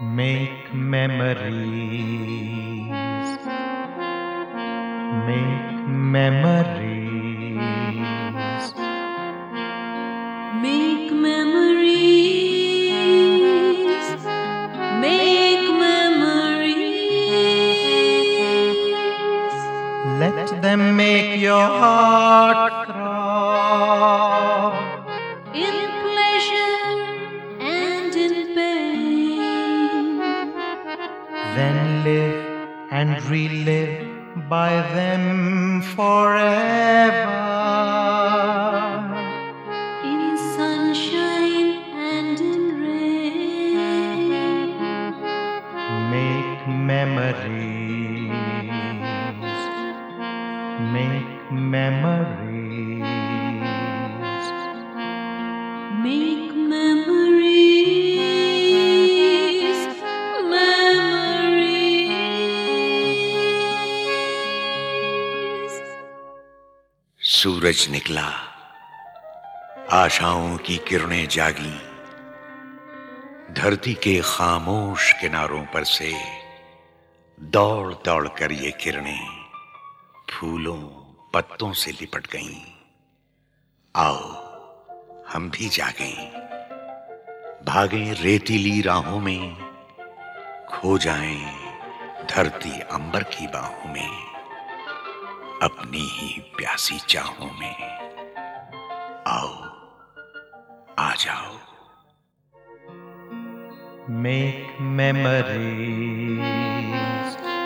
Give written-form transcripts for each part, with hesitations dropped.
Make memories, make memories, make memories, make memories. Let them make your heart throb In pleasure and in pain. Then live and relive by them forever. In sunshine and in rain. Make memories, make memories, Make memories, memories. सूरज निकला, आशाओं की किरणें जागी, धरती के खामोश किनारों पर से दौड़ दौड़ कर ये किरणें फूलों पत्तों से लिपट गईं। आओ हम भी जागें, भागें रेतीली राहों में, खो जाएं धरती अंबर की बाहों में, अपनी ही प्यासी चाहों में। आओ आ जाओ। make memories,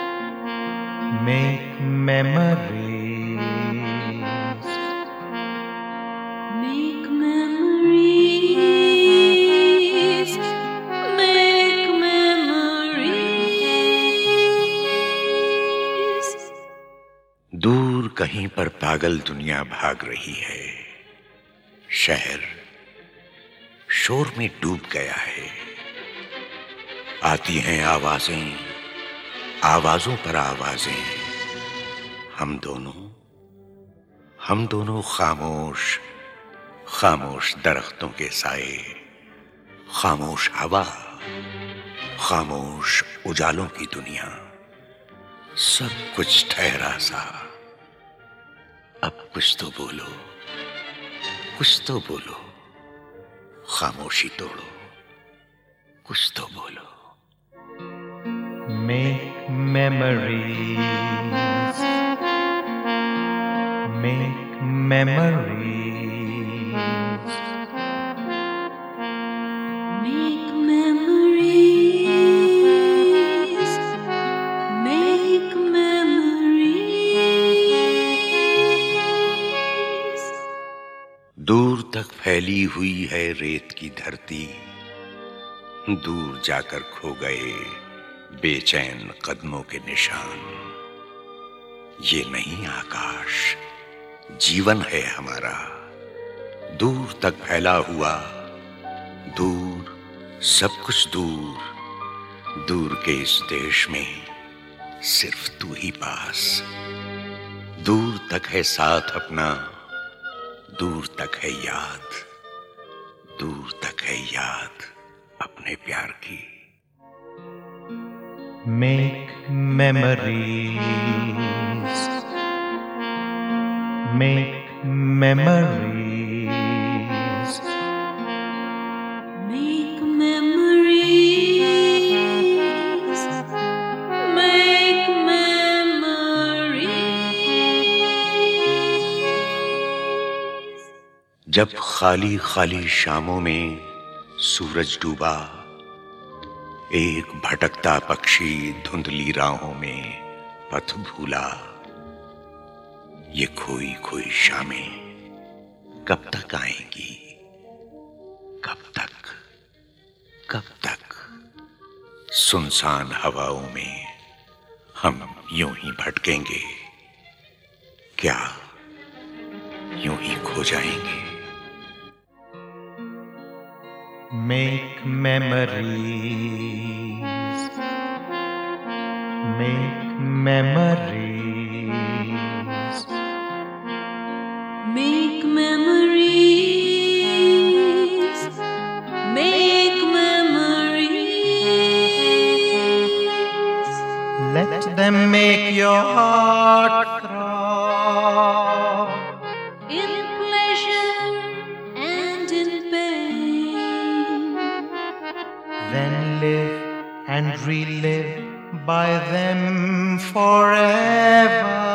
make memories, Make memories, make memories. दूर कहीं पर पागल दुनिया भाग रही है, शहर शोर में डूब गया है। आती हैं आवाजें, आवाजों पर आवाजें, हम दोनों खामोश खामोश दरख्तों के साए, खामोश हवा, खामोश उजालों की दुनिया, सब कुछ ठहरा सा। अब कुछ तो बोलो, कुछ तो बोलो, खामोशी तोड़ो, कुछ तो बोलो। make memories, make memories, Make memories, make memories. दूर तक फैली हुई है रेत की धरती, दूर जाकर खो गए बेचैन कदमों के निशान। ये नहीं आकाश, जीवन है हमारा, दूर तक फैला हुआ, दूर सब कुछ दूर, दूर के इस देश में सिर्फ तू ही पास। दूर तक है साथ अपना, दूर तक है याद, दूर तक है याद अपने प्यार की। make memories, make memories, Make memories, make memories. जब खाली खाली शामों में सूरज डूबा, एक भटकता पक्षी धुंधली राहों में पथ भूला। ये खोई खोई शामें कब तक आएंगी, कब तक, कब तक? सुनसान हवाओं में हम यूं ही भटकेंगे, क्या यूं ही खो जाएंगे? make memories, make memories, Make memories, make memories. your heart throb. in pleasure and in pain. Then live and relive by them forever.